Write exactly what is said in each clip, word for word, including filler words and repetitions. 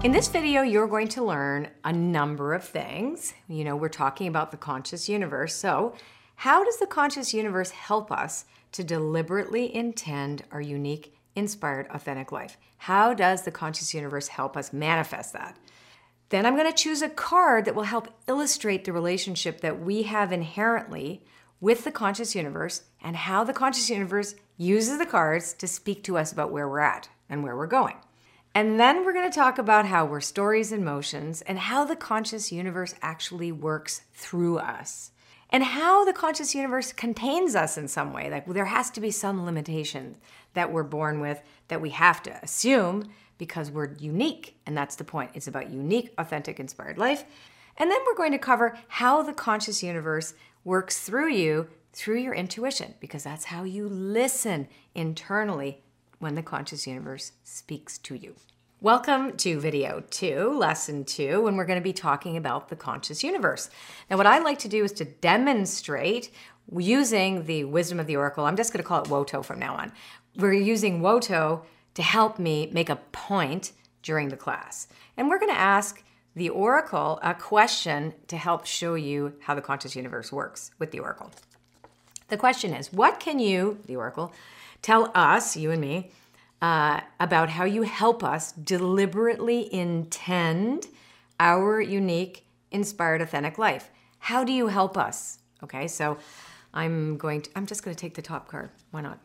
In this video, you're going to learn a number of things. You know, we're talking about the conscious universe. So how does the conscious universe help us to deliberately intend our unique, inspired, authentic life? How does the conscious universe help us manifest that? Then I'm going to choose a card that will help illustrate the relationship that we have inherently with the conscious universe and how the conscious universe uses the cards to speak to us about where we're at and where we're going. And then we're going to talk about how we're stories in motions and how the conscious universe actually works through us and how the conscious universe contains us in some way. Like there has to be some limitation that we're born with that we have to assume because we're unique. And that's the point. It's about unique, authentic, inspired life. And then we're going to cover how the conscious universe works through you, through your intuition, because that's how you listen internally when the conscious universe speaks to you. Welcome to video two, lesson two, and we're going to be talking about the conscious universe. Now, what I like to do is to demonstrate using the wisdom of the oracle. I'm just going to call it WOTO from now on. We're using WOTO to help me make a point during the class. And we're going to ask the oracle a question to help show you how the conscious universe works with the oracle. The question is, what can you, the oracle, tell us, you and me, uh, about how you help us deliberately intend our unique, inspired, authentic life? How do you help us? Okay, so I'm going to, I'm just going to take the top card. Why not?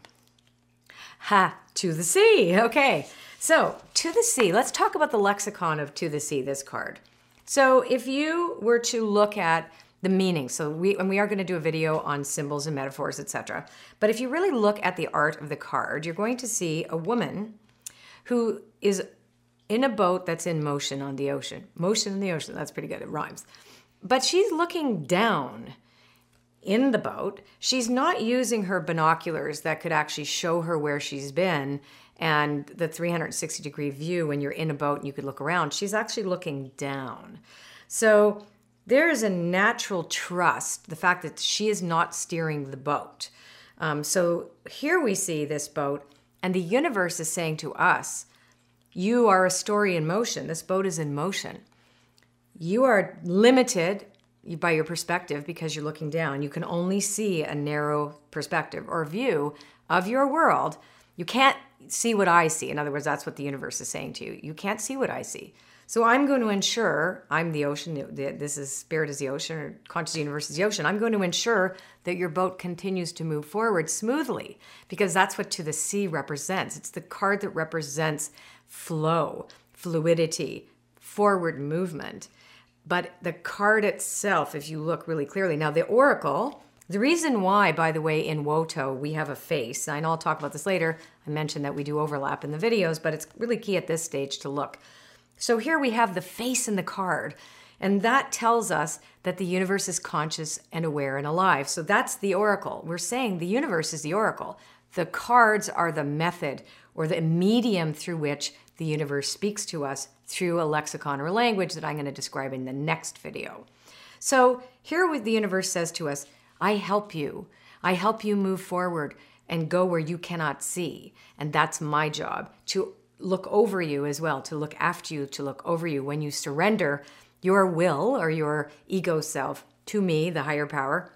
Ha, to the sea. Okay, so to the sea. Let's talk about the lexicon of to the sea, this card. So if you were to look at the meaning, so we, and we are going to do a video on symbols and metaphors, et cetera. But if you really look at the art of the card, you're going to see a woman who is in a boat that's in motion on the ocean. Motion in the ocean, that's pretty good, it rhymes. But she's looking down in the boat. She's not using her binoculars that could actually show her where she's been and the three hundred sixty degree view when you're in a boat and you could look around. She's actually looking down. So there is a natural trust, the fact that she is not steering the boat. Um, so here we see this boat, and the universe is saying to us, you are a story in motion. This boat is in motion. You are limited by your perspective because you're looking down. You can only see a narrow perspective or view of your world. You can't see what I see. In other words, that's what the universe is saying to you. You can't see what I see. So I'm going to ensure, I'm the ocean, this is spirit is the ocean, or conscious universe is the ocean. I'm going to ensure that your boat continues to move forward smoothly because that's what to the sea represents. It's the card that represents flow, fluidity, forward movement. But the card itself, if you look really clearly, now the oracle, the reason why, by the way, in WOTO, we have a face, and I'll talk about this later. I mentioned that we do overlap in the videos, but it's really key at this stage to look. So here we have the face in the card, and that tells us that the universe is conscious and aware and alive. So that's the oracle. We're saying the universe is the oracle. The cards are the method or the medium through which the universe speaks to us through a lexicon or language that I'm going to describe in the next video. So here the universe says to us, I help you. I help you move forward and go where you cannot see. And that's my job, to look over you as well, to look after you, to look over you when you surrender your will or your ego self to me, the higher power,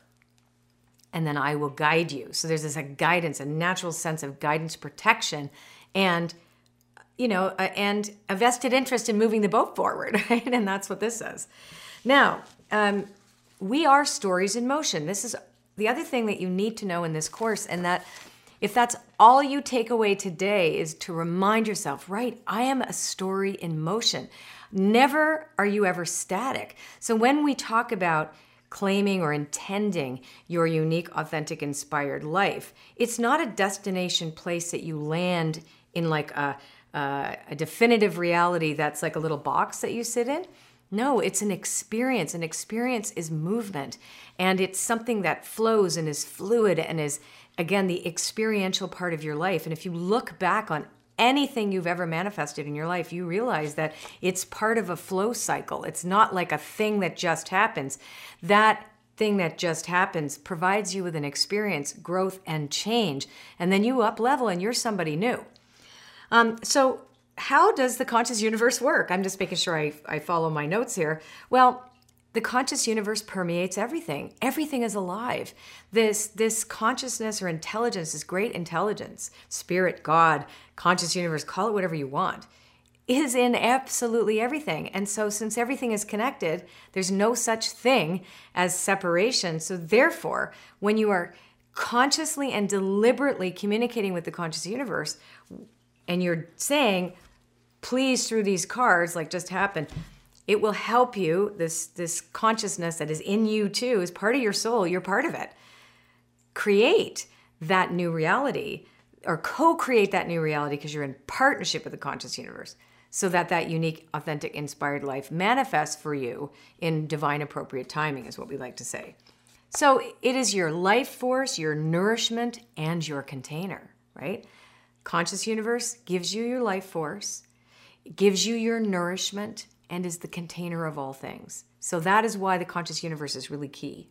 and then I will guide you. So there's this a guidance, a natural sense of guidance, protection, and you know, uh, and a vested interest in moving the boat forward, right? And that's what this says. Now, um, we are stories in motion. This is the other thing that you need to know in this course, and that if that's all you take away today is to remind yourself, right, I am a story in motion. Never are you ever static. So when we talk about claiming or intending your unique, authentic, inspired life, it's not a destination place that you land in like a, a, a definitive reality that's like a little box that you sit in. No, it's an experience. An experience is movement, and it's something that flows and is fluid and is, again, the experiential part of your life. And if you look back on anything you've ever manifested in your life, you realize that it's part of a flow cycle. It's not like a thing that just happens. That thing that just happens provides you with an experience, growth, and change. And then you up level and you're somebody new. Um, so how does the conscious universe work? I'm just making sure I, I follow my notes here. Well, the conscious universe permeates everything. Everything is alive. This, this consciousness or intelligence, this great intelligence, spirit, God, conscious universe, call it whatever you want, is in absolutely everything. And so since everything is connected, there's no such thing as separation. So therefore, when you are consciously and deliberately communicating with the conscious universe, and you're saying, please, through these cards, like just happened, it will help you, this, this consciousness that is in you too, is part of your soul, you're part of it. Create that new reality, or co-create that new reality, because you're in partnership with the conscious universe, so that that unique, authentic, inspired life manifests for you in divine appropriate timing, is what we like to say. So it is your life force, your nourishment, and your container, right? Conscious universe gives you your life force, gives you your nourishment, and is the container of all things. So that is why the conscious universe is really key.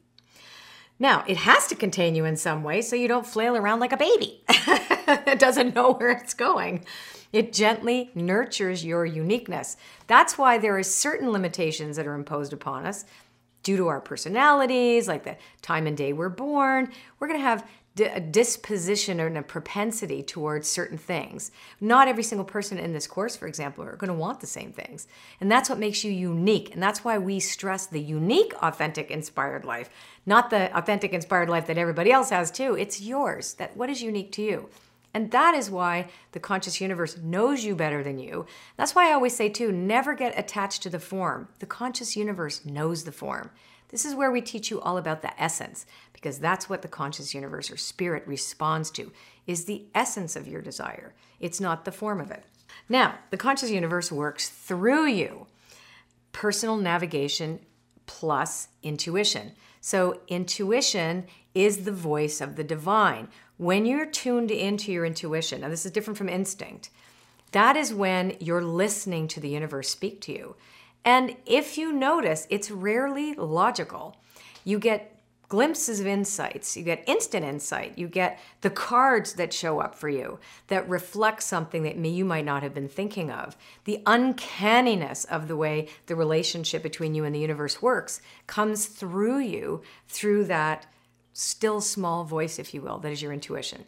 Now, it has to contain you in some way so you don't flail around like a baby. It doesn't know where it's going. It gently nurtures your uniqueness. That's why there are certain limitations that are imposed upon us due to our personalities, like the time and day we're born. We're going to have a disposition or a propensity towards certain things. Not every single person in this course, for example, are going to want the same things. And that's what makes you unique. And that's why we stress the unique, authentic, inspired life, not the authentic, inspired life that everybody else has too. It's yours. That what is unique to you. And that is why the conscious universe knows you better than you. That's why I always say too, never get attached to the form. The conscious universe knows the form. This is where we teach you all about the essence, because that's what the conscious universe or spirit responds to, is the essence of your desire. It's not the form of it. Now, the conscious universe works through you. Personal navigation plus intuition. So intuition is the voice of the divine. When you're tuned into your intuition, and this is different from instinct, that is when you're listening to the universe speak to you. And if you notice, it's rarely logical. You get glimpses of insights, you get instant insight, you get the cards that show up for you that reflect something that you might not have been thinking of. The uncanniness of the way the relationship between you and the universe works comes through you, through that still small voice, if you will, that is your intuition.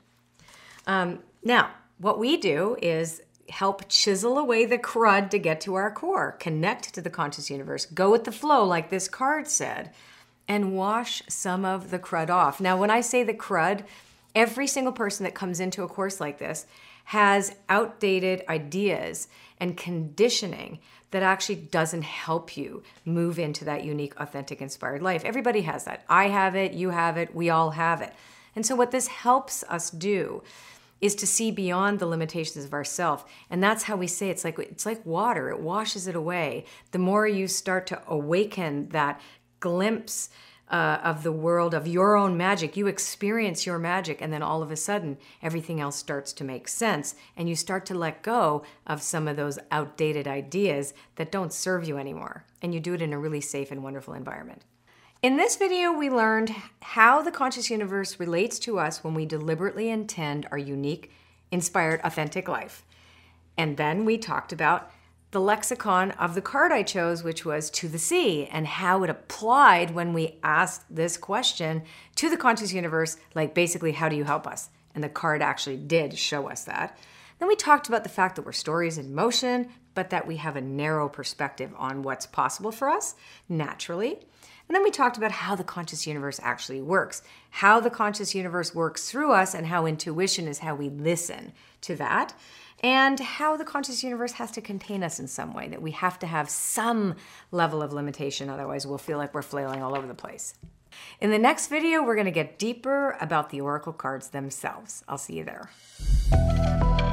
Um, now, what we do is help chisel away the crud to get to our core, connect to the conscious universe, go with the flow like this card said, and wash some of the crud off. Now, when I say the crud, every single person that comes into a course like this has outdated ideas and conditioning that actually doesn't help you move into that unique, authentic, inspired life. Everybody has that. I have it, you have it, we all have it. And so what this helps us do is to see beyond the limitations of ourself. And that's how we say it's like it's like water. It washes it away. The more you start to awaken that glimpse uh, of the world, of your own magic, you experience your magic, and then all of a sudden, everything else starts to make sense, and you start to let go of some of those outdated ideas that don't serve you anymore. And you do it in a really safe and wonderful environment. In this video, we learned how the conscious universe relates to us when we deliberately intend our unique, inspired, authentic life. And then we talked about the lexicon of the card I chose, which was to the sea, and how it applied when we asked this question to the conscious universe, like basically, how do you help us? And the card actually did show us that. Then we talked about the fact that we're stories in motion, but that we have a narrow perspective on what's possible for us naturally. And then we talked about how the conscious universe actually works, how the conscious universe works through us, and how intuition is how we listen to that, and how the conscious universe has to contain us in some way, that we have to have some level of limitation, otherwise we'll feel like we're flailing all over the place. In the next video, we're going to get deeper about the oracle cards themselves. I'll see you there.